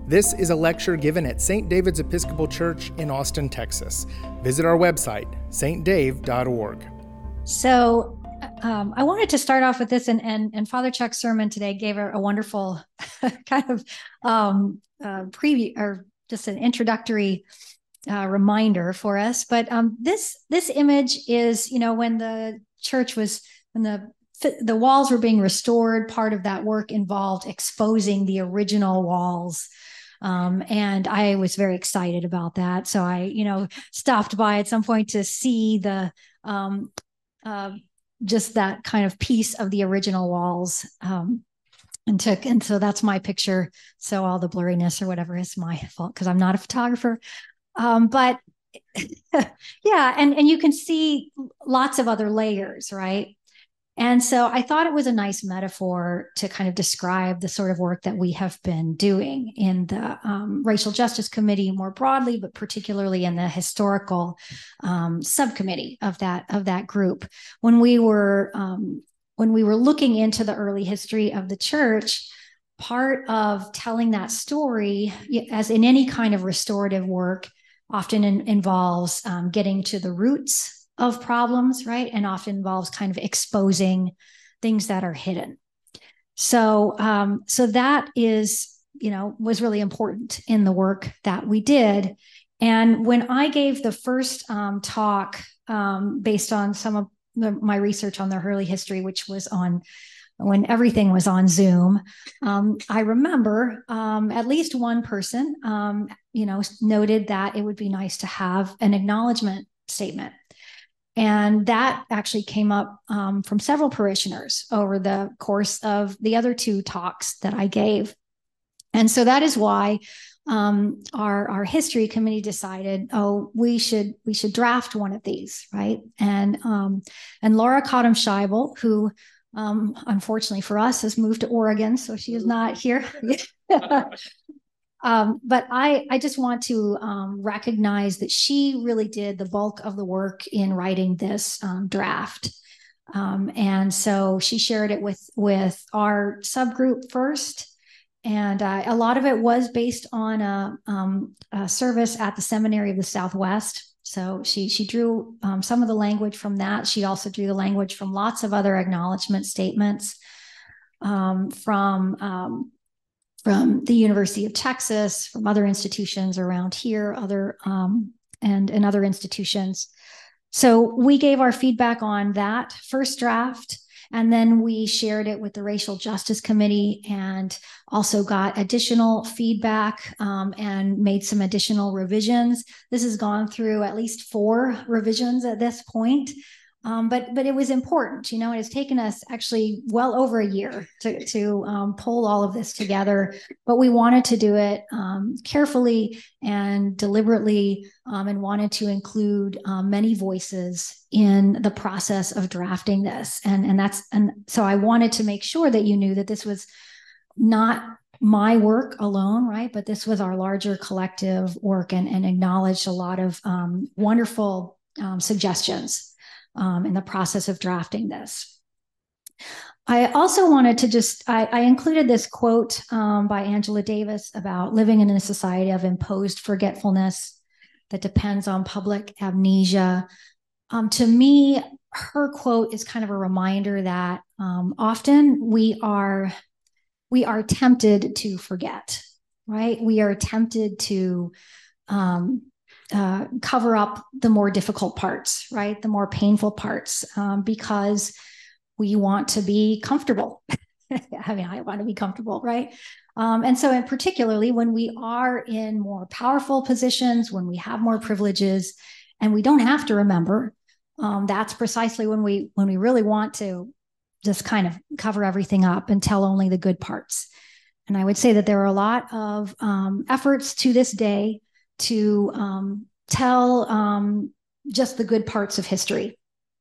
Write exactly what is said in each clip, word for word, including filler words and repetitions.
This is a lecture given at Saint David's Episcopal Church in Austin, Texas. Visit our website, s t dave dot org. So um, I wanted to start off with this, and, and, and Father Chuck's sermon today gave a, a wonderful kind of um, uh, preview, or just an introductory uh, reminder for us. But um, this this image is, you know, when the church was, when the the walls were being restored, part of that work involved exposing the original walls. Um, and I was very excited about that. So I, you know, stopped by at some point to see the, um, uh, just that kind of piece of the original walls, um, and took, and so that's my picture. So all the blurriness or whatever is my fault, because I'm not a photographer. Um, but yeah, and, and you can see lots of other layers, right? And so I thought it was a nice metaphor to kind of describe the sort of work that we have been doing in the um, Racial Justice Committee more broadly, but particularly in the historical um, subcommittee of that of that group. When we were um, when we were looking into the early history of the church, part of telling that story, as in any kind of restorative work, often in, involves um, getting to the roots of problems, right? And often involves kind of exposing things that are hidden. So, um, so that is, you know, was really important in the work that we did. And when I gave the first um, talk um, based on some of the, my research on the early history, which was on when everything was on Zoom, um, I remember um, at least one person, um, you know, noted that it would be nice to have an acknowledgement statement. And that actually came up um, from several parishioners over the course of the other two talks that I gave. And so that is why um, our, our history committee decided, oh, we should we should draft one of these, right? And um, and Laura Cottom Scheibel, who um, unfortunately for us has moved to Oregon, so she is not here. Um, but I, I just want to um, recognize that she really did the bulk of the work in writing this um, draft. Um, and so she shared it with, with our subgroup first. And uh, a lot of it was based on a, um, a service at the Seminary of the Southwest. So she, she drew um, some of the language from that. She also drew the language from lots of other acknowledgement statements um, from um, from the University of Texas, from other institutions around here, other um, and, and other institutions. So we gave our feedback on that first draft, and then we shared it with the Racial Justice Committee and also got additional feedback um, and made some additional revisions. This has gone through at least four revisions at this point. Um, but but it was important, you know, it has taken us actually well over a year to, to um, pull all of this together, but we wanted to do it um, carefully and deliberately um, and wanted to include um, many voices in the process of drafting this. And, and that's, and so I wanted to make sure that you knew that this was not my work alone, right? But this was our larger collective work, and, and acknowledged a lot of um, wonderful um, suggestions Um, in the process of drafting this. I also wanted to just, I, I included this quote um, by Angela Davis about living in a society of imposed forgetfulness that depends on public amnesia. Um, to me, her quote is kind of a reminder that um, often we are, we are tempted to forget, right? We are tempted to um, Uh, cover up the more difficult parts, right? The more painful parts, um, because we want to be comfortable. I mean, I want to be comfortable, right? Um, and so in particularly when we are in more powerful positions, when we have more privileges and we don't have to remember, um, that's precisely when we, when we really want to just kind of cover everything up and tell only the good parts. And I would say that there are a lot of um, efforts to this day to um, tell um, just the good parts of history.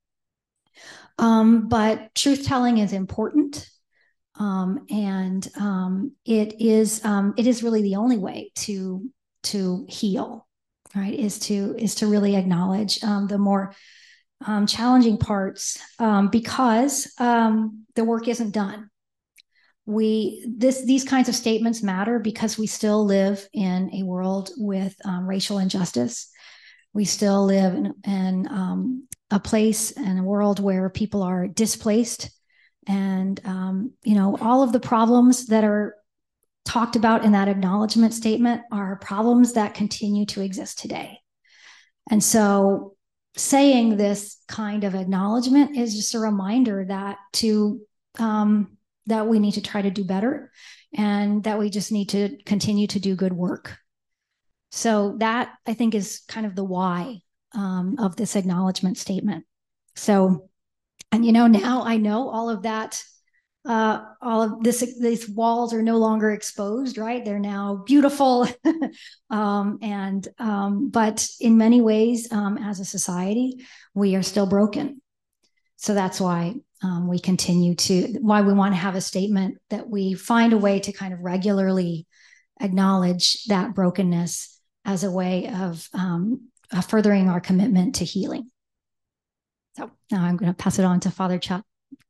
Um, but truth-telling is important, um, and um, it is um, it is really the only way to to heal, right? Is to is to really acknowledge um, the more um, challenging parts, um, because um, the work isn't done. we this these kinds of statements matter because we still live in a world with um, racial injustice. We still live in, in um, a place and a world where people are displaced, and um, you know, all of the problems that are talked about in that acknowledgement statement are problems that continue to exist today. And so saying this kind of acknowledgement is just a reminder that to um, that we need to try to do better, and that we just need to continue to do good work. So that, I think, is kind of the why um, of this acknowledgement statement. So, and you know, now I know all of that, uh, all of this, these walls are no longer exposed, right? They're now beautiful. um, and, um, but in many ways, um, as a society, we are still broken. So that's why um, we continue to, why we want to have a statement that we find a way to kind of regularly acknowledge that brokenness as a way of um, uh, furthering our commitment to healing. So now I'm going to pass it on to Father Chuck.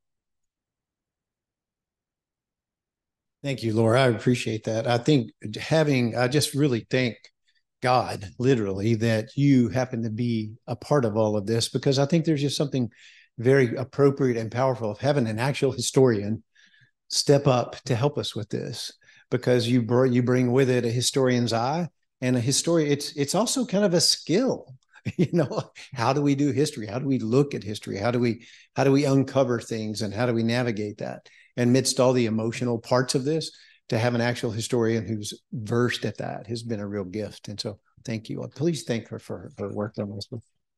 Thank you, Laura. I appreciate that. I think having, I just really thank God, literally, that you happen to be a part of all of this, because I think there's just something very appropriate and powerful of having an actual historian step up to help us with this, because you, br- you bring with it a historian's eye and a historian. It's, it's also kind of a skill. You know, how do we do history? How do we look at history? How do we, how do we uncover things, and how do we navigate that? Amidst all the emotional parts of this, to have an actual historian who's versed at that has been a real gift. And so thank you. Please thank her for her work on this.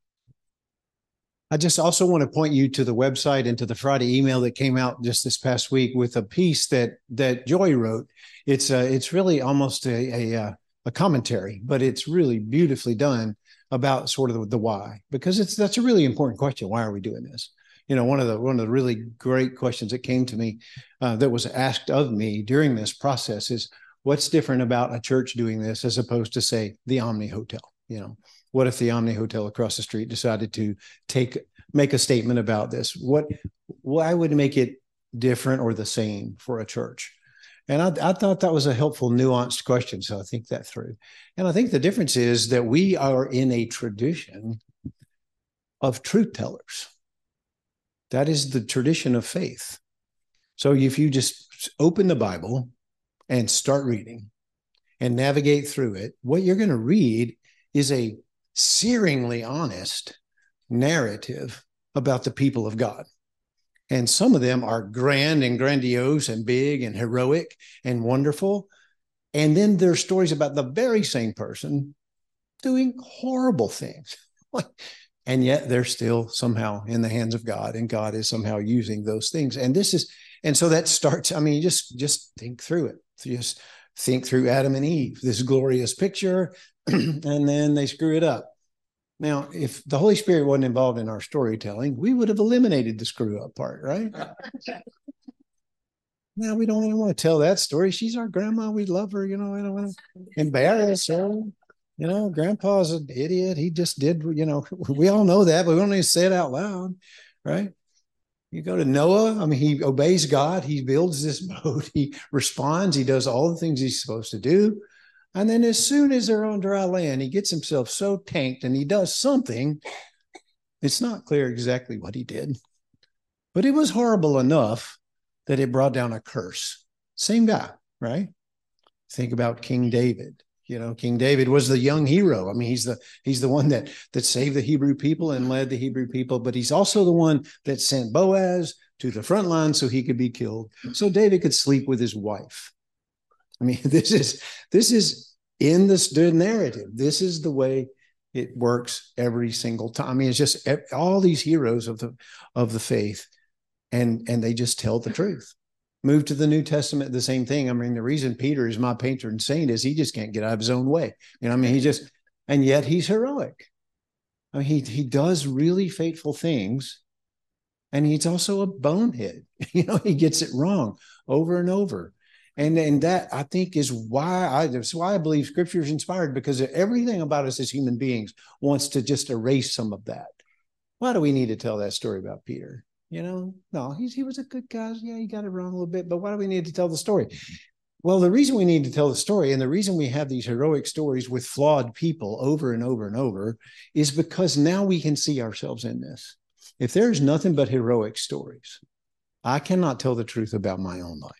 I just also want to point you to the website and to the Friday email that came out just this past week with a piece that that Joy wrote. It's uh, it's really almost a, a a commentary, but it's really beautifully done about sort of the, the why, because it's that's a really important question. Why are we doing this? You know, one of the one of the really great questions that came to me uh, that was asked of me during this process is, what's different about a church doing this as opposed to, say, the Omni Hotel? You know, what if the Omni Hotel across the street decided to take make a statement about this? What why would make it different or the same for a church? And I, I thought that was a helpful, nuanced question. So I think that through. And I think the difference is that we are in a tradition of truth tellers. That is the tradition of faith. So if you just open the Bible and start reading and navigate through it, what you're going to read is a searingly honest narrative about the people of God. And some of them are grand and grandiose and big and heroic and wonderful. And then there's stories about the very same person doing horrible things. And yet they're still somehow in the hands of God, and God is somehow using those things. And this is, and so that starts, I mean, just, just think through it. Just think through Adam and Eve, this glorious picture, and then they screw it up. Now, if the Holy Spirit wasn't involved in our storytelling, we would have eliminated the screw up part, right? Now we don't even want to tell that story. She's our grandma. We love her. You know, I don't want to embarrass her. You know, grandpa's an idiot. He just did, you know, we all know that, but we don't need to say it out loud, right? You go to Noah. I mean, he obeys God. He builds this boat. He responds. He does all the things he's supposed to do. And then as soon as they're on dry land, he gets himself so tanked and he does something. It's not clear exactly what he did, but it was horrible enough that it brought down a curse. Same guy, right? Think about King David. You know, King David was the young hero. I mean, he's the he's the one that that saved the Hebrew people and led the Hebrew people, but he's also the one that sent Boaz to the front line so he could be killed, so David could sleep with his wife. I mean, this is this is in the narrative. This is the way it works every single time. I mean, it's just all these heroes of the of the faith, and and they just tell the truth. Move to the New Testament, the same thing. I mean, the reason Peter is my patron saint is he just can't get out of his own way. You know, I mean, he just, and yet he's heroic. I mean, he he does really fateful things, and he's also a bonehead. You know, he gets it wrong over and over. And, and that, I think, is why I, that's why I believe Scripture is inspired, because everything about us as human beings wants to just erase some of that. Why do we need to tell that story about Peter? You know, no, he's, he was a good guy. Yeah, he got it wrong a little bit, but why do we need to tell the story? Well, the reason we need to tell the story, and the reason we have these heroic stories with flawed people over and over and over, is because now we can see ourselves in this. If there's nothing but heroic stories, I cannot tell the truth about my own life.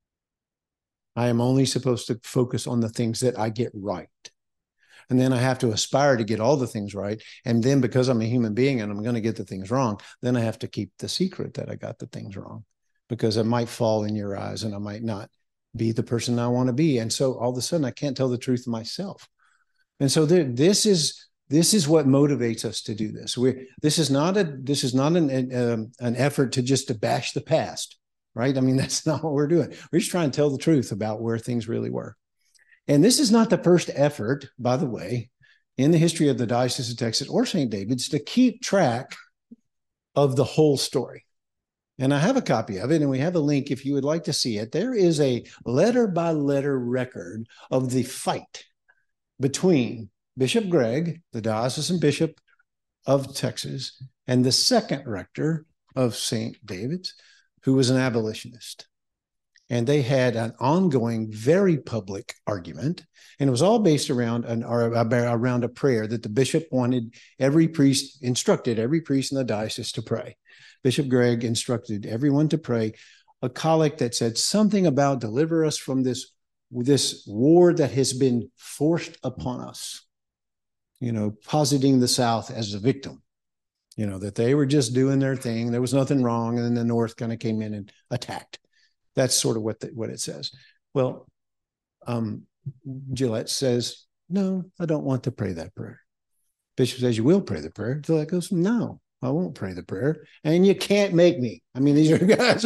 I am only supposed to focus on the things that I get right. And then I have to aspire to get all the things right. And then because I'm a human being and I'm going to get the things wrong, then I have to keep the secret that I got the things wrong, because it might fall in your eyes and I might not be the person I want to be. And so all of a sudden I can't tell the truth myself. And so there, this is this is what motivates us to do this. We this is not a this is not an an, an effort to just to bash the past, right? I mean, that's not what we're doing. We're just trying to tell the truth about where things really were. And this is not the first effort, by the way, in the history of the Diocese of Texas or Saint David's to keep track of the whole story. And I have a copy of it, and we have a link if you would like to see it. There is a letter-by-letter record of the fight between Bishop Gregg, the diocesan bishop of Texas, and the second rector of Saint David's, who was an abolitionist. And they had an ongoing, very public argument, and it was all based around an or around a prayer that the bishop wanted every priest, instructed every priest in the diocese to pray. Bishop Gregg instructed everyone to pray a collect that said something about deliver us from this, this war that has been forced upon us, you know, positing the South as a victim, you know, that they were just doing their thing. There was nothing wrong. And then the North kind of came in and attacked. That's sort of what the, what it says. Well, um, Gillette says, no, I don't want to pray that prayer. Bishop says, you will pray the prayer. Gillette goes, no, I won't pray the prayer. And you can't make me. I mean, these are guys.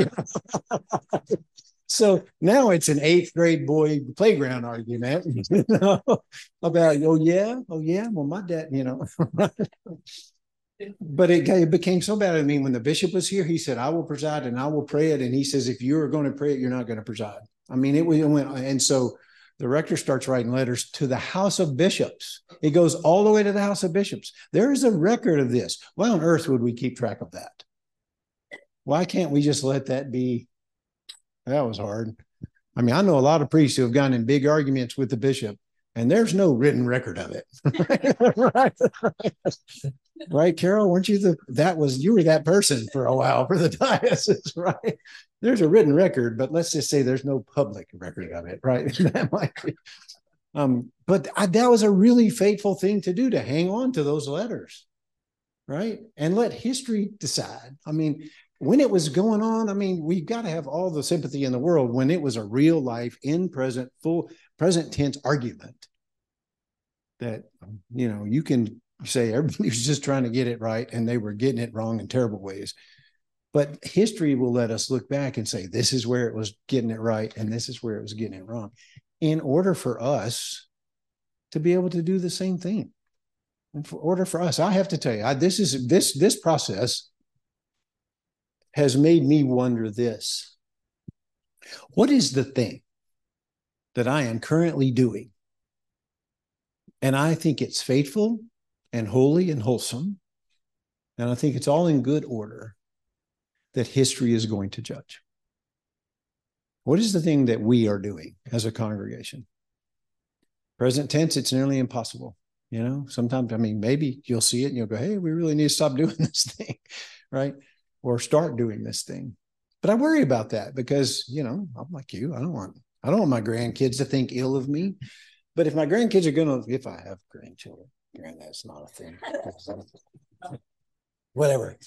So now it's an eighth grade boy playground argument you know, about, oh, yeah, oh, yeah, well, my dad, you know. But it, it became so bad. I mean, when the bishop was here, he said, I will preside and I will pray it. And he says, if you're going to pray it, you're not going to preside. I mean, it went. And so the rector starts writing letters to the House of Bishops. It goes all the way to the House of Bishops. There is a record of this. Why on earth would we keep track of that? Why can't we just let that be? That was hard. I mean, I know a lot of priests who have gotten in big arguments with the bishop, and there's no written record of it. Right? Right, Carol? Weren't you the, that was, you were that person for a while for the diocese, right? There's a written record, but let's just say there's no public record of it, right? That might be. Um, but I, that was a really faithful thing to do, to hang on to those letters, right? And let history decide. I mean, when it was going on, I mean, we've got to have all the sympathy in the world when it was a real life, in present, full present tense argument that, you know, you can say everybody was just trying to get it right and they were getting it wrong in terrible ways. But history will let us look back and say, this is where it was getting it right and this is where it was getting it wrong, in order for us to be able to do the same thing. In order for us, I have to tell you, I, this is this this process has made me wonder this. What is the thing that I am currently doing? And I think it's faithful and holy and wholesome. And I think it's all in good order that history is going to judge. What is the thing that we are doing as a congregation? Present tense, it's nearly impossible. You know, sometimes, I mean, maybe you'll see it and you'll go, hey, we really need to stop doing this thing, right? Or start doing this thing. But I worry about that because, you know, I'm like you. I don't want, I don't want my grandkids to think ill of me. But if my grandkids are going to, if I have grandchildren, grand, that's not a thing. Whatever.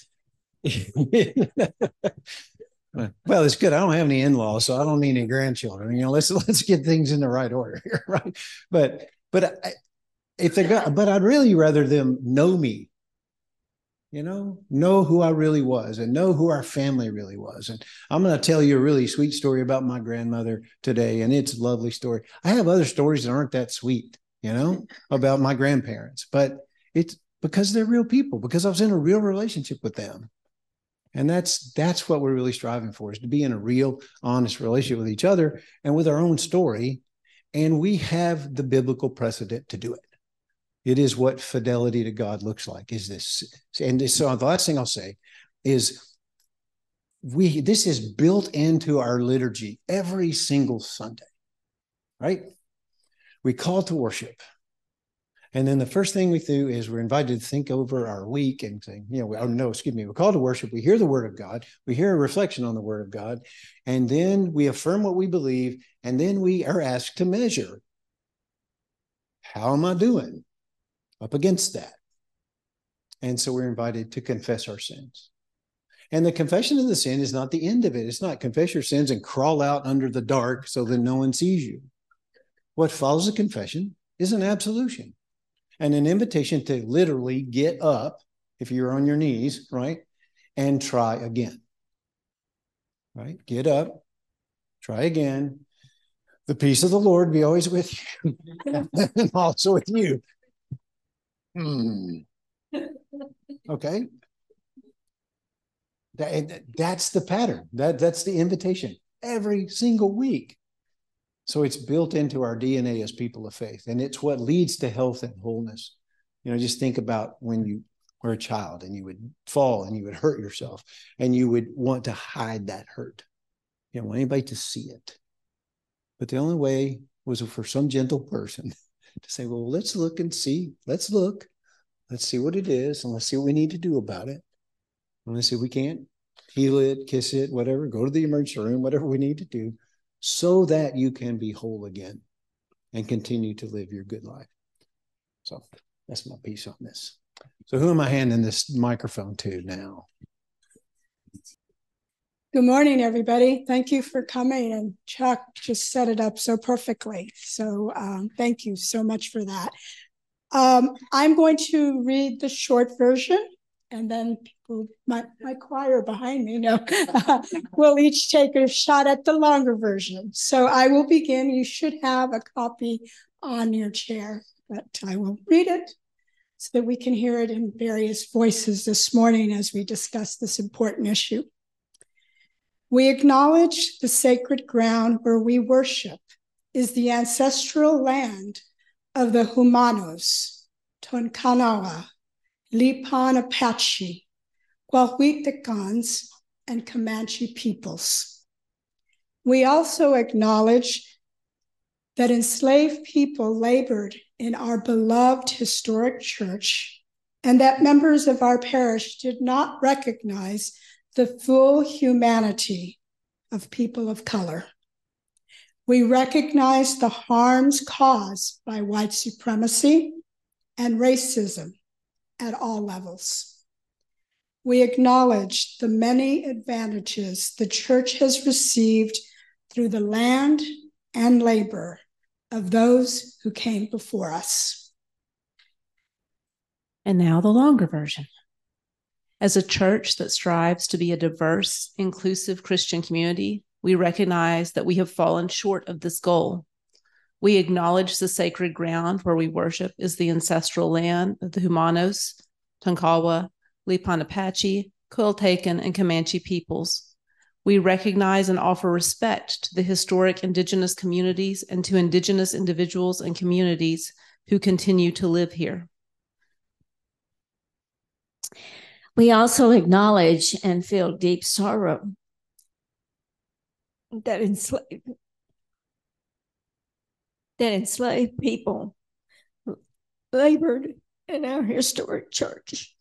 Well, it's good. I don't have any in-laws, so I don't need any grandchildren. You know, let's let's get things in the right order here, right? But but I, if they got, but I'd really rather them know me. You know, know who I really was and know who our family really was. And I'm going to tell you a really sweet story about my grandmother today, and it's a lovely story. I have other stories that aren't that sweet, you know, about my grandparents, but it's because they're real people, because I was in a real relationship with them. And that's that's what we're really striving for, is to be in a real, honest relationship with each other and with our own story. And we have the biblical precedent to do it. It is what fidelity to God looks like, is this. And so the last thing I'll say is we this is built into our liturgy every single Sunday, right? We call to worship. And then the first thing we do is we're invited to think over our week and say, you know, oh, no, excuse me, we call to worship. We hear the word of God. We hear a reflection on the word of God. And then we affirm what we believe. And then we are asked to measure. How am I doing up against that? And so we're invited to confess our sins. And the confession of the sin is not the end of it. It's not confess your sins and crawl out under the dark so that no one sees you. What follows a confession is an absolution and an invitation to literally get up, if you're on your knees, right, and try again. Right? Get up, try again. The peace of the Lord be always with you and also with you. Hmm. Okay. That, that's the pattern. That, that's the invitation every single week. So it's built into our D N A as people of faith, and it's what leads to health and wholeness. You know, just think about when you were a child and you would fall and you would hurt yourself and you would want to hide that hurt. You don't want anybody to see it. But the only way was for some gentle person to say, well, let's look and see. Let's look. Let's see what it is, and let's see what we need to do about it. And let's see if we can't heal it, kiss it, whatever, go to the emergency room, whatever we need to do, so that you can be whole again and continue to live your good life. So that's my piece on this. So who am I handing this microphone to now? Good morning, everybody. Thank you for coming, and Chuck just set it up so perfectly. So um, thank you so much for that. Um, I'm going to read the short version, and then people, my, my choir behind me, know, will each take a shot at the longer version. So I will begin. You should have a copy on your chair, but I will read it so that we can hear it in various voices this morning as we discuss this important issue. We acknowledge the sacred ground where we worship is the ancestral land of the Humanos, Tonkawa, Lipan Apache, Coahuiltecans, and Comanche peoples. We also acknowledge that enslaved people labored in our beloved historic church and that members of our parish did not recognize the full humanity of people of color. We recognize the harms caused by white supremacy and racism at all levels. We acknowledge the many advantages the church has received through the land and labor of those who came before us. And now the longer version. As a church that strives to be a diverse, inclusive Christian community, we recognize that we have fallen short of this goal. We acknowledge the sacred ground where we worship is the ancestral land of the Humanos, Tonkawa, Lipan Apache, Coahuiltecan, and Comanche peoples. We recognize and offer respect to the historic indigenous communities and to indigenous individuals and communities who continue to live here. We also acknowledge and feel deep sorrow that enslaved, that enslaved people labored in our historic church,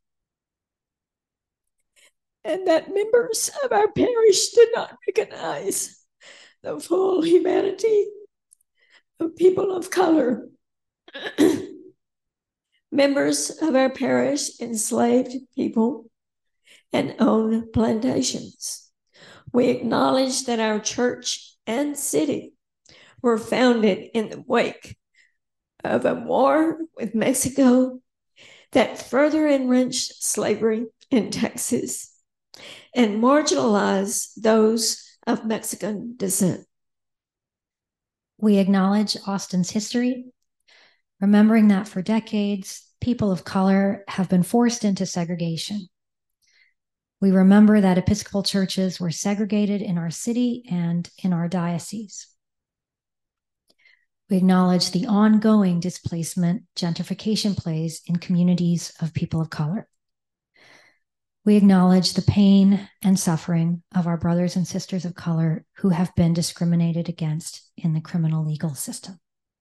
and that members of our parish did not recognize the full humanity of people of color. Members of our parish enslaved people and owned plantations. We acknowledge that our church and city were founded in the wake of a war with Mexico that further enriched slavery in Texas and marginalized those of Mexican descent. We acknowledge Austin's history, remembering that for decades, people of color have been forced into segregation. We remember that Episcopal churches were segregated in our city and in our diocese. We acknowledge the ongoing displacement gentrification plays in communities of people of color. We acknowledge the pain and suffering of our brothers and sisters of color who have been discriminated against in the criminal legal system.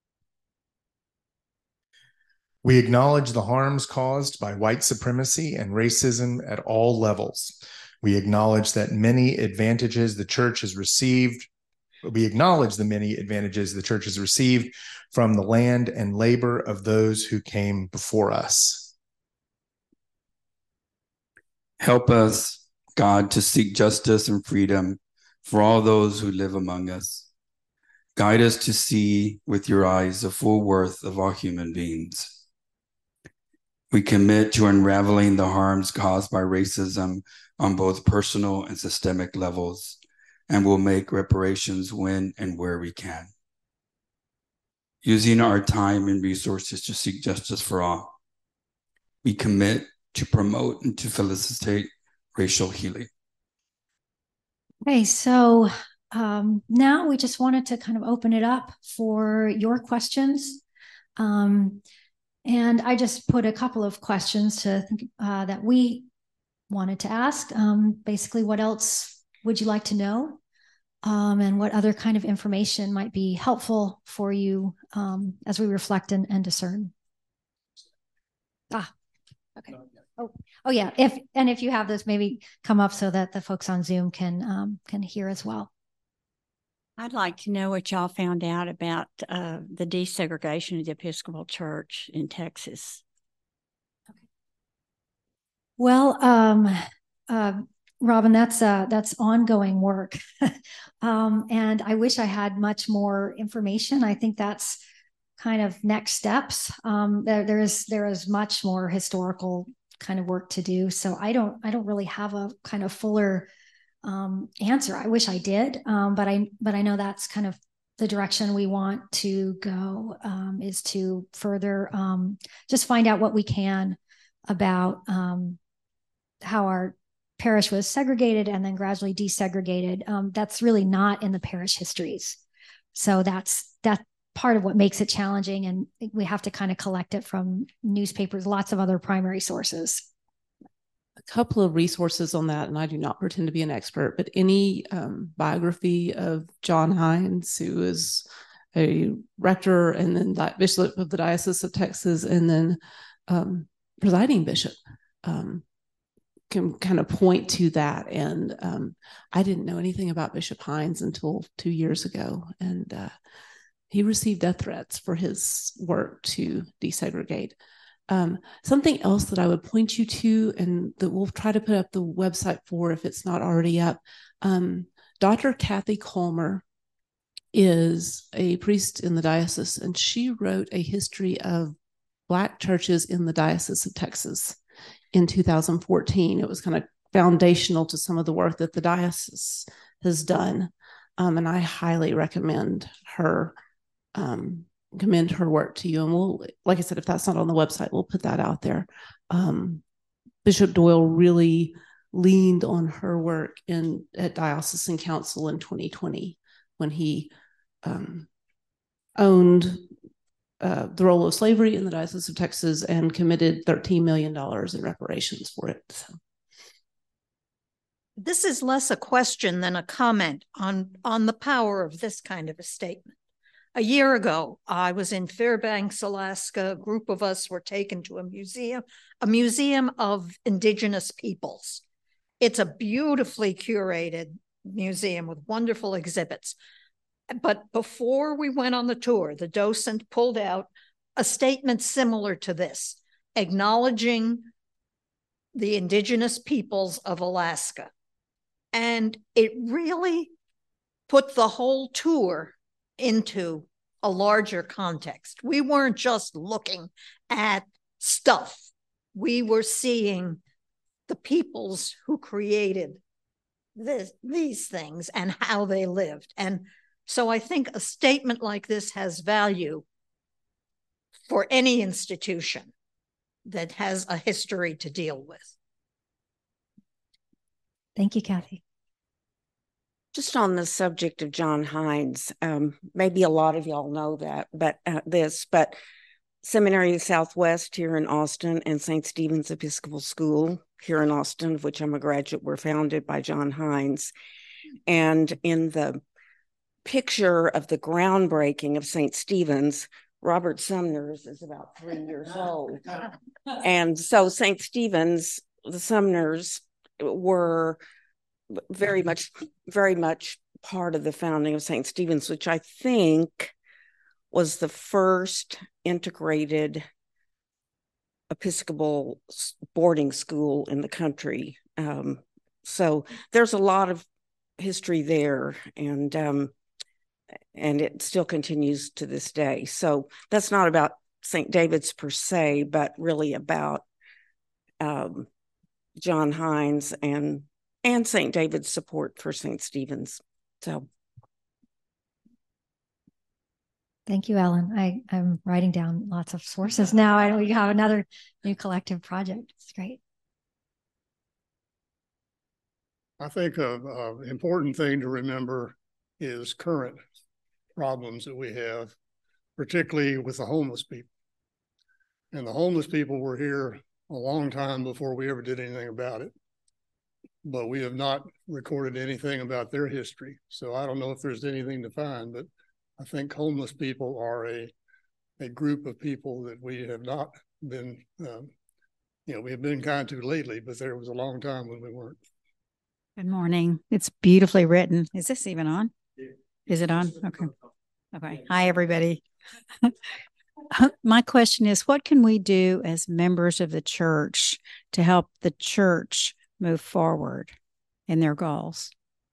We acknowledge the harms caused by white supremacy and racism at all levels. We acknowledge that many advantages the church has received. We acknowledge the many advantages the church has received from the land and labor of those who came before us. Help us, God, to seek justice and freedom for all those who live among us. Guide us to see with your eyes the full worth of all human beings. We commit to unraveling the harms caused by racism on both personal and systemic levels, and will make reparations when and where we can. Using our time and resources to seek justice for all, we commit to promote and to facilitate racial healing. Okay, so um, now we just wanted to kind of open it up for your questions. Um, and I just put a couple of questions to think, uh, that we wanted to ask. Um, basically, what else would you like to know? Um, and what other kind of information might be helpful for you um, as we reflect and, and discern? Ah, okay. Oh, oh yeah. If and if you have this, maybe come up so that the folks on Zoom can um, can hear as well. I'd like to know what y'all found out about uh, the desegregation of the Episcopal Church in Texas. Okay. Well, um, uh, Robin, that's uh, that's ongoing work, um, and I wish I had much more information. I think that's kind of next steps. Um, there, there is there is much more historical kind of work to do. So I don't I don't really have a kind of fuller um, answer. I wish I did, um, but I but I know that's kind of the direction we want to go, um, is to further um, just find out what we can about um, how our parish was segregated and then gradually desegregated. Um, that's really not in the parish histories. So that's that. Part of what makes it challenging, and we have to kind of collect it from newspapers, lots of other primary sources. A couple of resources on that, and I do not pretend to be an expert, but any um, biography of John Hines, who is a rector and then bishop of the Diocese of Texas, and then um, presiding bishop, um, can kind of point to that. And um, I didn't know anything about Bishop Hines until two years ago, and uh, he received death threats for his work to desegregate. Um, something else that I would point you to, and that we'll try to put up the website for if it's not already up. Um, Doctor Kathy Colmer is a priest in the diocese, and she wrote a history of Black churches in the Diocese of Texas in two thousand fourteen. It was kind of foundational to some of the work that the diocese has done. Um, and I highly recommend her Um, commend her work to you. And we'll, like I said, if that's not on the website, we'll put that out there. Um, Bishop Doyle really leaned on her work in at Diocesan Council in twenty twenty when he um, owned uh, the role of slavery in the Diocese of Texas and committed thirteen million dollars in reparations for it. So. This is less a question than a comment on, on the power of this kind of a statement. A year ago, I was in Fairbanks, Alaska. A group of us were taken to a museum, a museum of indigenous peoples. It's a beautifully curated museum with wonderful exhibits. But before we went on the tour, the docent pulled out a statement similar to this, acknowledging the indigenous peoples of Alaska. And it really put the whole tour into a larger context. We weren't just looking at stuff. We were seeing the peoples who created this, these things and how they lived. And so I think a statement like this has value for any institution that has a history to deal with. Thank you, Kathy. Just on the subject of John Hines, um, maybe a lot of y'all know that, but uh, this, but Seminary of the Southwest here in Austin and Saint Stephen's Episcopal School here in Austin, of which I'm a graduate, were founded by John Hines. And in the picture of the groundbreaking of Saint Stephen's, Robert Sumner's is about three years old. And so Saint Stephen's, the Sumners were very much, very much part of the founding of Saint Stephen's, which I think was the first integrated Episcopal boarding school in the country. Um, so there's a lot of history there, and um, and it still continues to this day. So that's not about Saint David's per se, but really about um, John Hines and and Saint David's support for Saint Stephen's. So thank you, Ellen. I, I'm writing down lots of sources now, and we have another new collective project. It's great. I think an important thing to remember is current problems that we have, particularly with the homeless people. And the homeless people were here a long time before we ever did anything about it. But we have not recorded anything about their history. So I don't know if there's anything to find, but I think homeless people are a a group of people that we have not been, um, you know, we have been kind to lately, but there was a long time when we weren't. Good morning. It's beautifully written. Is this even on? Is it on? Okay. Okay. Hi, everybody. My question is, what can we do as members of the church to help the church move forward in their goals?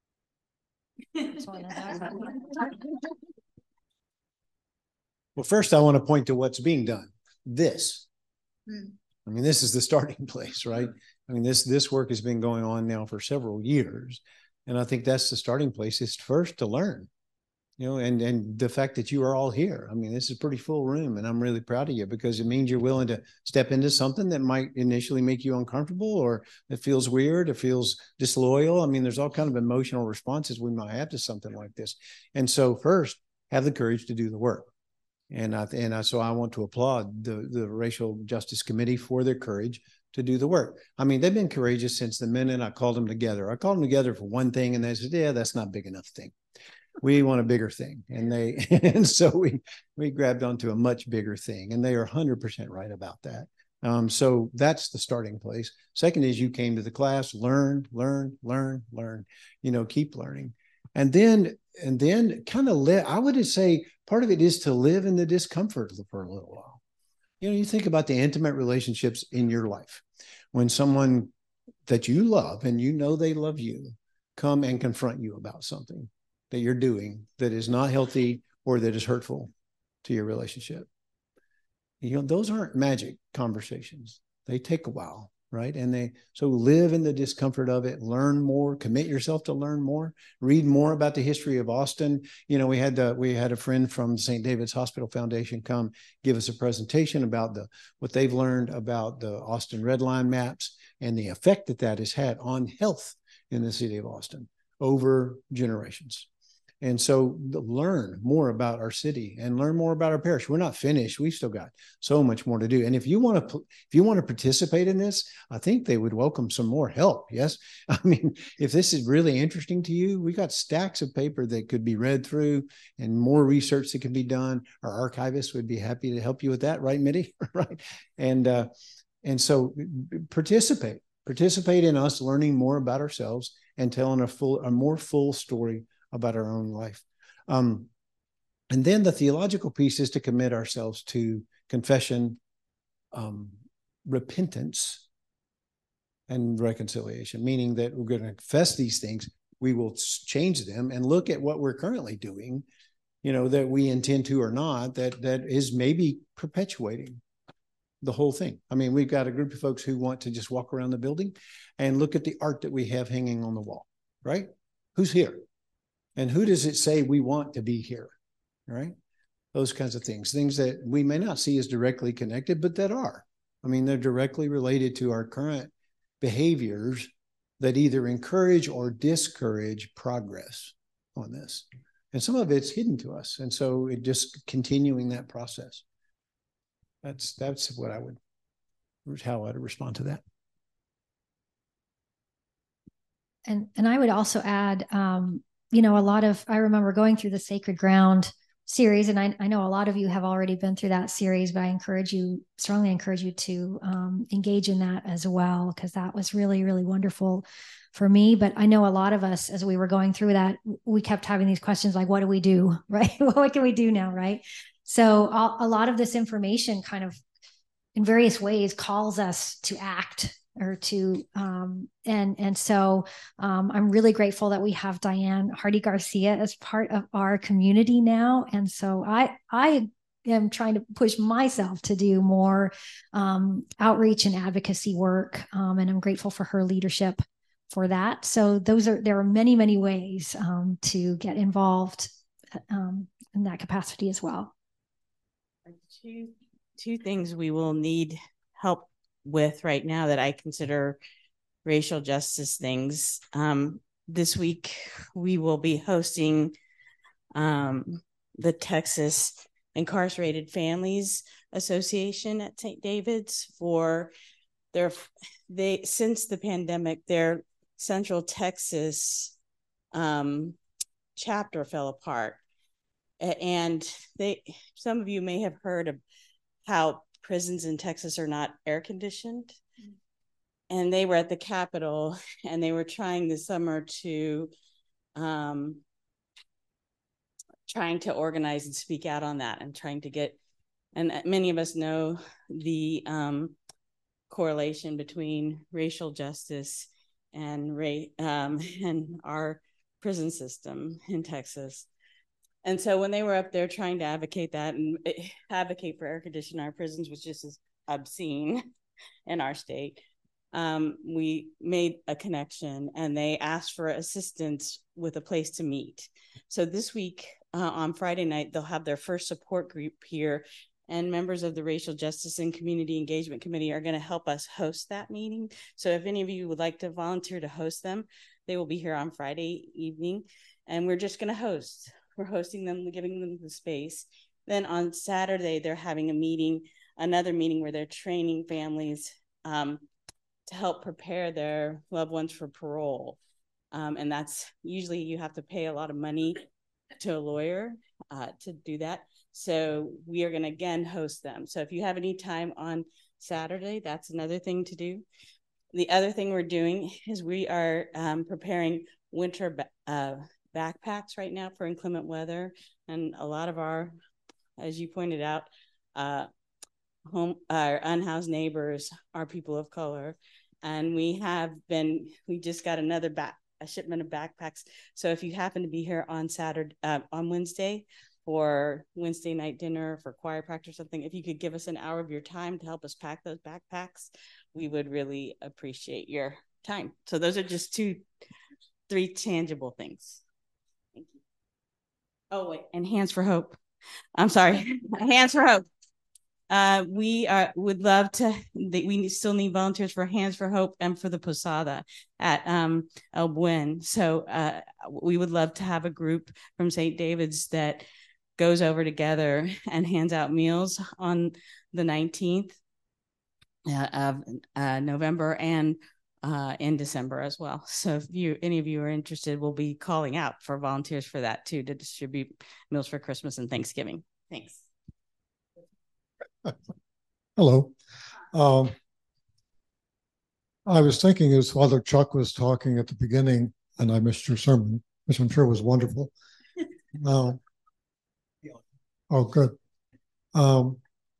Well, first, I want to point to what's being done. This. Mm. I mean, this is the starting place, right? I mean, this this work has been going on now for several years. And I think that's the starting place, is first to learn, you know, and, and the fact that you are all here. I mean, this is a pretty full room, and I'm really proud of you, because it means you're willing to step into something that might initially make you uncomfortable, or it feels weird, it feels disloyal. I mean, there's all kind of emotional responses we might have to something like this. And so first, have the courage to do the work. And I, and I, so I want to applaud the, the Racial Justice Committee for their courage to do the work. I mean, they've been courageous since the minute I called them together. I called them together for one thing, and they said, yeah, that's not big enough thing. We want a bigger thing. And they, and so we, we grabbed onto a much bigger thing, and they are one hundred percent right about that. Um, so that's the starting place. Second is, you came to the class, learn, learn, learn, learn, you know, keep learning. And then, and then kind of live, I would say part of it is to live in the discomfort for a little while. You know, you think about the intimate relationships in your life. When someone that you love, and you know they love you, come and confront you about something that you're doing that is not healthy or that is hurtful to your relationship. You know, those aren't magic conversations. They take a while, right? And they, so live in the discomfort of it, learn more, commit yourself to learn more, read more about the history of Austin. You know, we had the, we had a friend from Saint David's Hospital Foundation come give us a presentation about the, what they've learned about the Austin Red Line maps and the effect that that has had on health in the city of Austin over generations. And so learn more about our city and learn more about our parish. We're not finished. We've still got so much more to do. And if you want to, if you want to participate in this, I think they would welcome some more help. Yes. I mean, if this is really interesting to you, we got stacks of paper that could be read through and more research that can be done. Our archivist would be happy to help you with that. Right, Mitty? Right. And, uh, and so participate, participate in us learning more about ourselves and telling a full, a more full story about our own life. Um, and then the theological piece is to commit ourselves to confession, um, repentance, and reconciliation, meaning that we're going to confess these things, we will change them and look at what we're currently doing, you know, that we intend to or not, that that is maybe perpetuating the whole thing. I mean, we've got a group of folks who want to just walk around the building and look at the art that we have hanging on the wall, right? Who's here? And who does it say we want to be here, right? Those kinds of things, things that we may not see as directly connected, but that are. I mean, they're directly related to our current behaviors that either encourage or discourage progress on this. And some of it's hidden to us. And so it just continuing that process. That's that's what I would, how I'd respond to that. And and I would also add, um, you know, a lot of, I remember going through the Sacred Ground series, and I, I know a lot of you have already been through that series, but I encourage you, strongly encourage you to um, engage in that as well, because that was really, really wonderful for me. But I know a lot of us, as we were going through that, we kept having these questions like, what do we do, right? What can we do now, right? So a, a lot of this information kind of in various ways calls us to act or to, um, and, and so um, I'm really grateful that we have Diane Hardy Garcia as part of our community now. And so I, I am trying to push myself to do more um, outreach and advocacy work. Um, and I'm grateful for her leadership for that. So those are, there are many, many ways um, to get involved um, in that capacity as well. Two, two things we will need help with right now that I consider racial justice things. Um, this week, we will be hosting um, the Texas Incarcerated Families Association at Saint David's for their, they, since the pandemic, their Central Texas um, chapter fell apart. And they, some of you may have heard of how prisons in Texas are not air conditioned. And they were at the Capitol and they were trying this summer to, um, trying to organize and speak out on that and trying to get, and many of us know the um, correlation between racial justice and, ra- um, and our prison system in Texas. And so when they were up there trying to advocate that and advocate for air conditioning in our prisons, which is just obscene in our state, um, we made a connection and they asked for assistance with a place to meet. So this week uh, on Friday night, they'll have their first support group here, and members of the Racial Justice and Community Engagement Committee are going to help us host that meeting. So if any of you would like to volunteer to host them, they will be here on Friday evening, and we're just going to host. We're hosting them, giving them the space. Then on Saturday, they're having a meeting, another meeting where they're training families um, to help prepare their loved ones for parole. Um, and that's usually you have to pay a lot of money to a lawyer uh, to do that. So we are going to again host them. So if you have any time on Saturday, that's another thing to do. The other thing we're doing is we are um, preparing winter uh, backpacks right now for inclement weather, and a lot of our, as you pointed out, uh, home our unhoused neighbors are people of color, and we have been we just got another back a shipment of backpacks. So if you happen to be here on Saturday, uh, on Wednesday, for Wednesday night dinner, for choir practice or something, if you could give us an hour of your time to help us pack those backpacks, we would really appreciate your time. So those are just two, three tangible things. Thank you. Oh, wait, and Hands for Hope. I'm sorry, Hands for Hope. Uh, we are, would love to, we still need volunteers for Hands for Hope and for the Posada at um, El Buen. So uh, we would love to have a group from Saint David's that goes over together and hands out meals on the nineteenth uh, of uh, November and uh, in December as well. So if you, any of you are interested, we'll be calling out for volunteers for that too, to distribute meals for Christmas and Thanksgiving. Thanks. Hello. Um, I was thinking as Father Chuck was talking at the beginning, and I missed your sermon, which I'm sure was wonderful. Uh, oh, good. Um,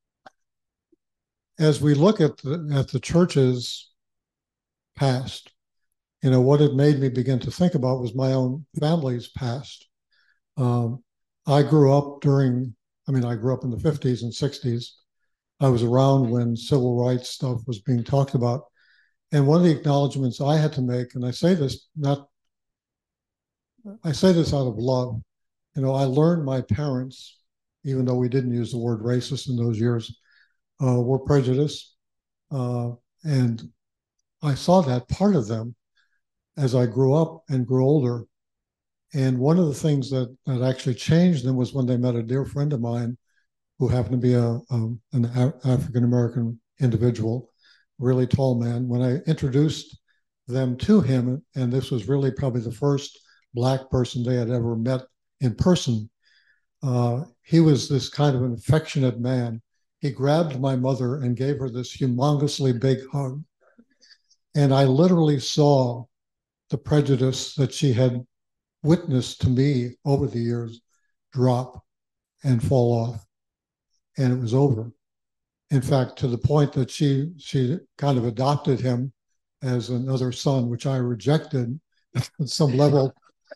as we look at the, at the church's past, you know, what it made me begin to think about was my own family's past. Um, I grew up during, I mean, I grew up in the fifties and sixties. I was around when civil rights stuff was being talked about. And one of the acknowledgments I had to make, and I say this not, I say this out of love. You know, I learned my parents, even though we didn't use the word racist in those years, uh, were prejudiced. Uh, and I saw that part of them as I grew up and grew older. And one of the things that, that actually changed them was when they met a dear friend of mine who happened to be a, a an African American individual, really tall man. When I introduced them to him, and this was really probably the first Black person they had ever met in person, uh, he was this kind of an affectionate man. He grabbed my mother and gave her this humongously big hug. And I literally saw the prejudice that she had witnessed to me over the years drop and fall off. And it was over. In fact, to the point that she she kind of adopted him as another son, which I rejected at some level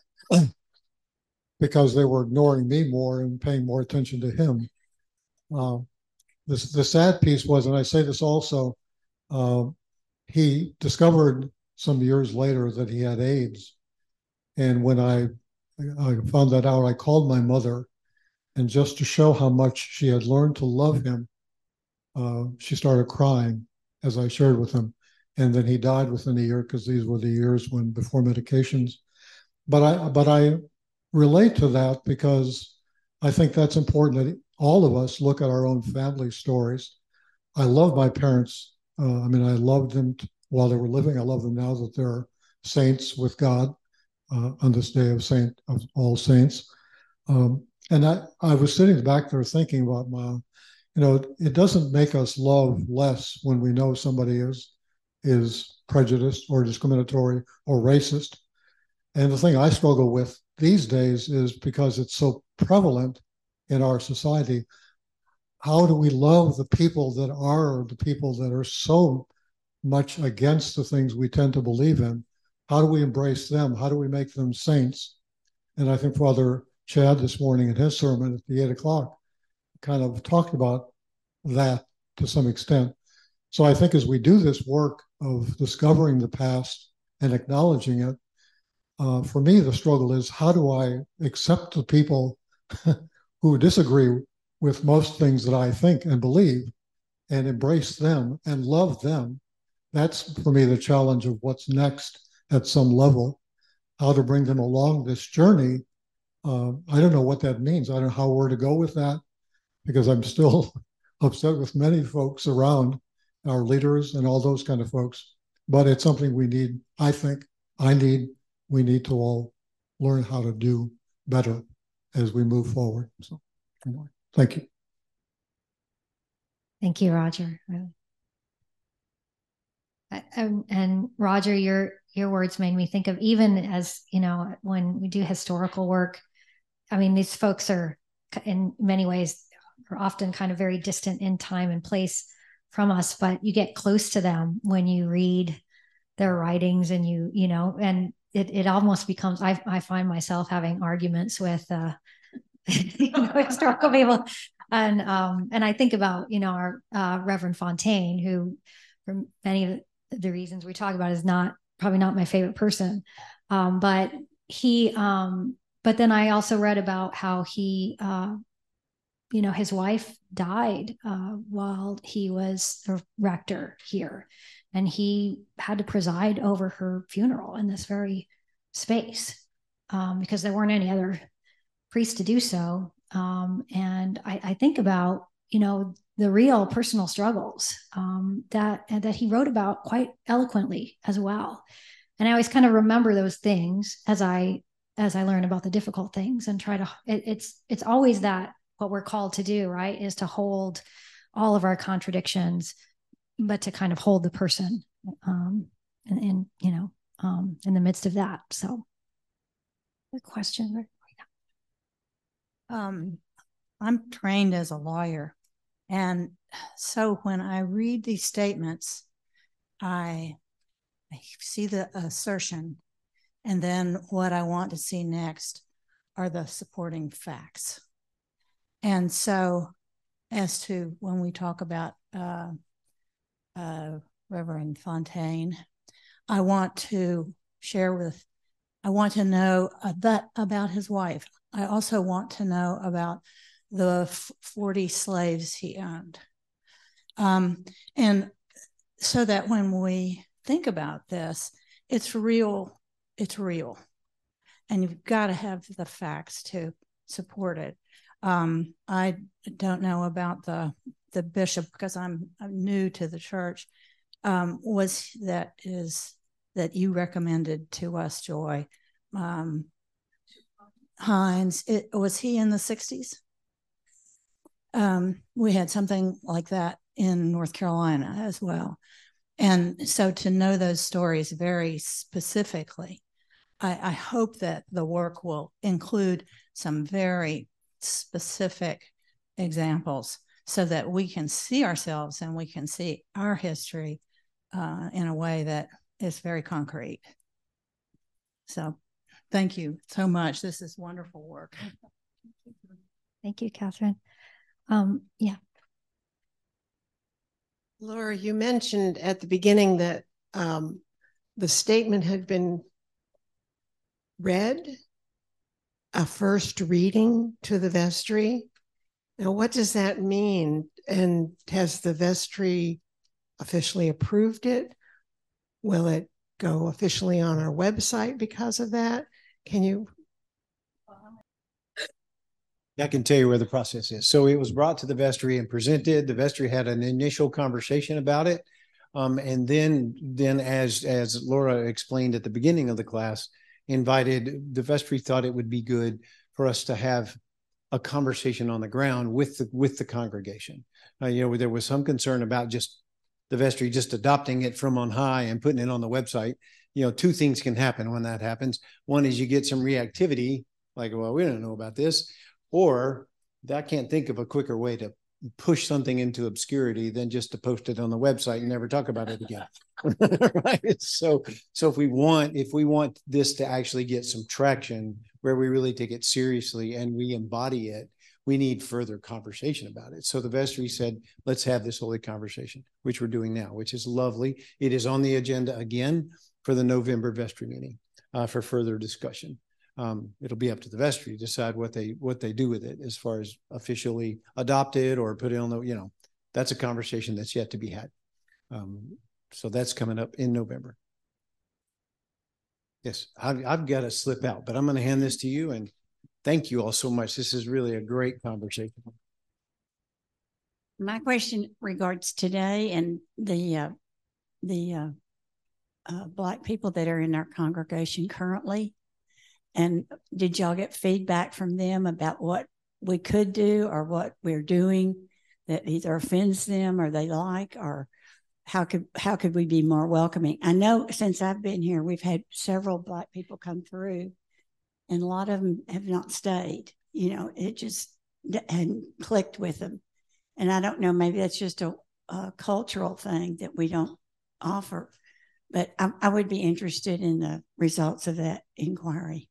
because they were ignoring me more and paying more attention to him. Uh, this, the sad piece was, and I say this also, uh, he discovered some years later that he had AIDS. And when I, I found that out, I called my mother, and just to show how much she had learned to love him, uh, she started crying as I shared with him. And then he died within a year, because these were the years when before medications. But I, but I relate to that because I think that's important that all of us look at our own family stories. I love my parents. Uh, I mean, I loved them t- while they were living. I love them now that they're saints with God uh, on this day of Saint of All Saints. Um, and I, I was sitting back there thinking about my, you know, it doesn't make us love less when we know somebody is is prejudiced or discriminatory or racist. And the thing I struggle with these days is because it's so prevalent in our society. How do we love the people that are the people that are so much against the things we tend to believe in? How do we embrace them? How do we make them saints? And I think Father Chad this morning in his sermon at the eight o'clock kind of talked about that to some extent. So I think as we do this work of discovering the past and acknowledging it, uh, for me, the struggle is how do I accept the people who disagree with most things that I think and believe and embrace them and love them? That's for me the challenge of what's next at some level, how to bring them along this journey. Uh, I don't know what that means. I don't know how we're to go with that, because I'm still upset with many folks around, our leaders and all those kind of folks. But it's something we need, I think, I need, we need to all learn how to do better as we move forward. So anyway, thank you. Thank you, Roger. I, and, and Roger, your your words made me think of, even as, you know, when we do historical work, I mean, these folks are in many ways are often kind of very distant in time and place from us, but you get close to them when you read their writings, and you, you know, and it, it almost becomes, I, I find myself having arguments with uh, you know, historical people. And, um, and I think about, you know, our uh, Reverend Fontaine, who for many of the reasons we talk about is not, probably not my favorite person. Um, but he, um, but then I also read about how he, uh, you know, his wife died uh, while he was the rector here, and he had to preside over her funeral in this very space um, because there weren't any other priests to do so. Um, and I, I think about, you know, the real personal struggles um, that that he wrote about quite eloquently as well. And I always kind of remember those things as I as I learn about the difficult things, and try to. It, it's it's always that what we're called to do, right, is to hold all of our contradictions, but to kind of hold the person, um, and, and you know, um, in the midst of that. So, the question right now. Um, I'm trained as a lawyer. And so when I read these statements, I, I see the assertion, and then what I want to see next are the supporting facts. And so as to when we talk about uh, uh, Reverend Fontaine, I want to share with, I want to know that about his wife. I also want to know about the forty slaves he owned. Um, and so that when we think about this, it's real, it's real. And you've got to have the facts to support it. Um, I don't know about the the bishop because I'm, I'm new to the church. Um, was that is that you recommended to us, Joy? Um, Hines, it, was he in the sixties? Um, we had something like that in North Carolina as well. And so to know those stories very specifically, I, I hope that the work will include some very specific examples so that we can see ourselves and we can see our history uh, in a way that is very concrete. So thank you so much. This is wonderful work. Thank you, Catherine. Um, yeah. Laura, you mentioned at the beginning that um, the statement had been read, a first reading to the vestry. Now, what does that mean? And has the vestry officially approved it? Will it go officially on our website because of that? Can you? I can tell you where the process is. So it was brought to the vestry and presented. The vestry had an initial conversation about it. Um, and then, then as, as Laura explained at the beginning of the class, invited, the vestry thought it would be good for us to have a conversation on the ground with the, with the congregation. Uh, you know, there was some concern about just the vestry just adopting it from on high and putting it on the website. You know, two things can happen when that happens. One is you get some reactivity, like, well, we don't know about this. Or I can't think of a quicker way to push something into obscurity than just to post it on the website and never talk about it again. Right? So, so if we want, if we want this to actually get some traction where we really take it seriously and we embody it, we need further conversation about it. So the vestry said, let's have this holy conversation, which we're doing now, which is lovely. It is on the agenda again for the November vestry meeting uh, for further discussion. Um, it'll be up to the vestry to decide what they what they do with it as far as officially adopt it or put it on the, you know, that's a conversation that's yet to be had. Um, so that's coming up in November. Yes, I've, I've got to slip out, but I'm going to hand this to you and thank you all so much. This is really a great conversation. My question regards today and the uh, the uh, uh, Black people that are in our congregation currently. And did y'all get feedback from them about what we could do or what we're doing that either offends them or they like, or how could how could we be more welcoming? I know since I've been here, we've had several Black people come through, and a lot of them have not stayed. You know, it just hadn't clicked with them. And I don't know, maybe that's just a, a cultural thing that we don't offer. But I, I would be interested in the results of that inquiry.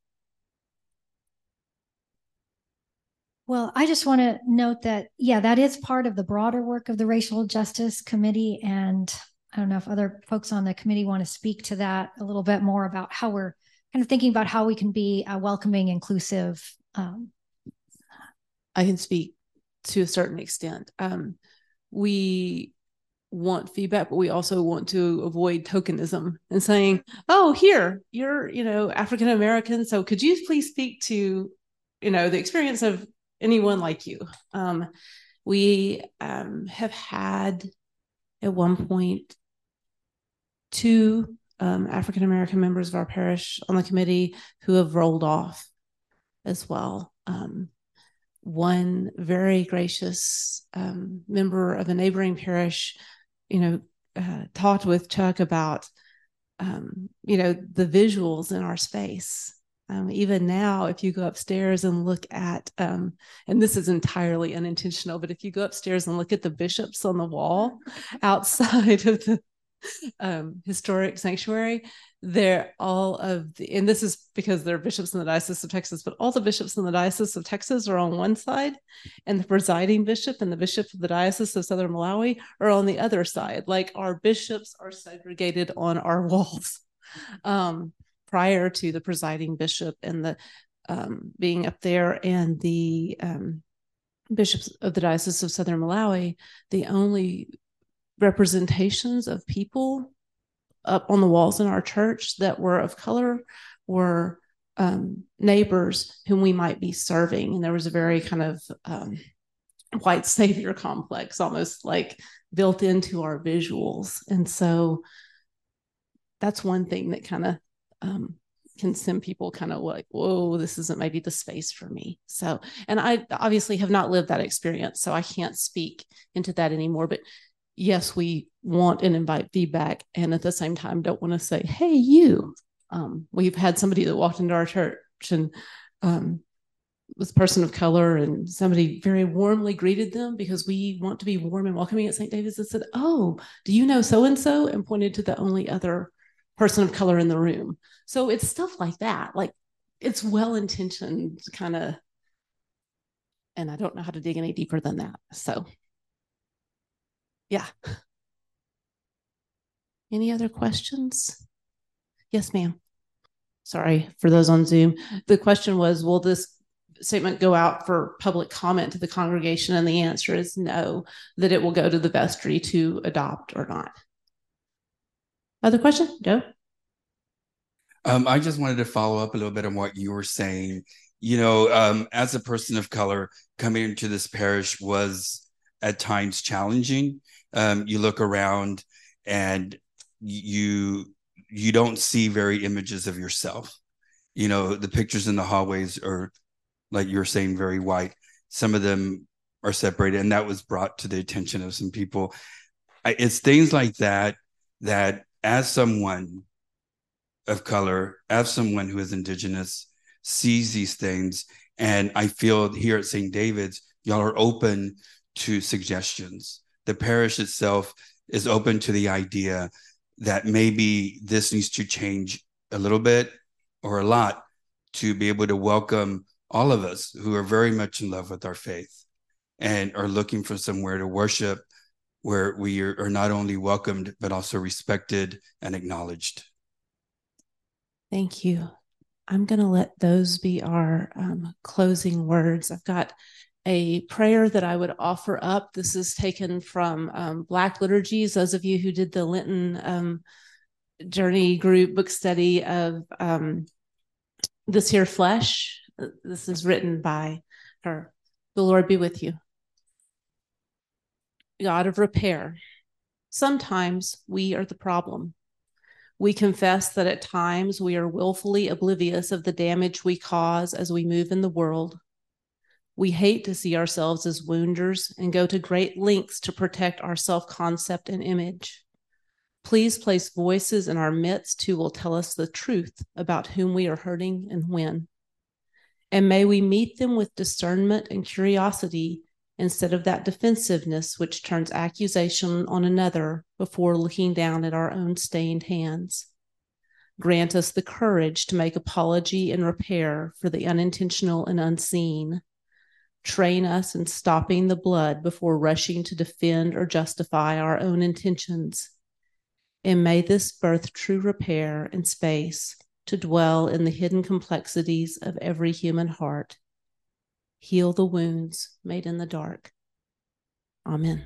Well, I just want to note that, yeah, that is part of the broader work of the Racial Justice Committee. And I don't know if other folks on the committee want to speak to that a little bit more about how we're kind of thinking about how we can be a welcoming, inclusive. Um, I can speak to a certain extent. Um, we want feedback, but we also want to avoid tokenism and saying, oh, here, you're, you know, African American, so could you please speak to, you know, the experience of anyone like you. Um, we um, have had at one point two um, African-American members of our parish on the committee who have rolled off as well. Um, one very gracious um, member of a neighboring parish, you know, uh, talked with Chuck about, um, you know, the visuals in our space. Um, even now, if you go upstairs and look at, um, and this is entirely unintentional, but if you go upstairs and look at the bishops on the wall outside of the um, historic sanctuary, they're all of the, and this is because they're bishops in the Diocese of Texas, but all the bishops in the Diocese of Texas are on one side, and the presiding bishop and the bishop of the Diocese of Southern Malawi are on the other side. Like, our bishops are segregated on our walls. Um, prior to the presiding bishop and the um, being up there and the um, bishops of the Diocese of Southern Malawi, the only representations of people up on the walls in our church that were of color were um, neighbors whom we might be serving. And there was a very kind of um, white savior complex, almost like built into our visuals. And so that's one thing that kind of um, can send people kind of like, whoa, this isn't maybe the space for me. So, and I obviously have not lived that experience, so I can't speak into that anymore. But yes, we want and invite feedback, and at the same time, don't want to say, hey, you. Um, we've had somebody that walked into our church and um, was a person of color, and somebody very warmly greeted them because we want to be warm and welcoming at Saint David's, and said, oh, do you know so-and-so? And pointed to the only other person of color in the room. So it's stuff like that. Like, it's well-intentioned kind of, and I don't know how to dig any deeper than that. So yeah. Any other questions? Yes, ma'am. Sorry for those on Zoom. The question was, will this statement go out for public comment to the congregation? And the answer is no, that it will go to the vestry to adopt or not. Other question, Joe? Um, I just wanted to follow up a little bit on what you were saying. You know, um, as a person of color, coming into this parish was at times challenging. Um, you look around and you you don't see very images of yourself. You know, the pictures in the hallways are, like you were saying, very white. Some of them are separated, and that was brought to the attention of some people. I, it's things like that that, as someone of color, as someone who is Indigenous, sees these things. And I feel here at Saint David's, y'all are open to suggestions. The parish itself is open to the idea that maybe this needs to change a little bit or a lot to be able to welcome all of us who are very much in love with our faith and are looking for somewhere to worship where we are, are not only welcomed, but also respected and acknowledged. Thank you. I'm going to let those be our um, closing words. I've got a prayer that I would offer up. This is taken from um, Black Liturgies. Those of you who did the Lenten um, Journey group book study of um, This Here Flesh. This is written by her. The Lord be with you. God of repair, sometimes we are the problem. We confess that at times we are willfully oblivious of the damage we cause as we move in the world. We hate to see ourselves as wounders and go to great lengths to protect our self-concept and image. Please place voices in our midst who will tell us the truth about whom we are hurting and when. And may we meet them with discernment and curiosity instead of that defensiveness which turns accusation on another before looking down at our own stained hands. Grant us the courage to make apology and repair for the unintentional and unseen. Train us in stopping the blood before rushing to defend or justify our own intentions. And may this birth true repair and space to dwell in the hidden complexities of every human heart. Heal the wounds made in the dark. Amen.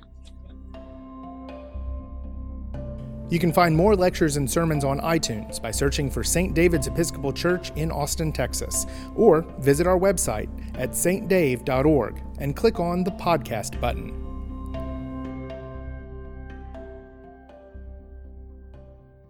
You can find more lectures and sermons on iTunes by searching for Saint David's Episcopal Church in Austin, Texas, or visit our website at s t dave dot org and click on the podcast button.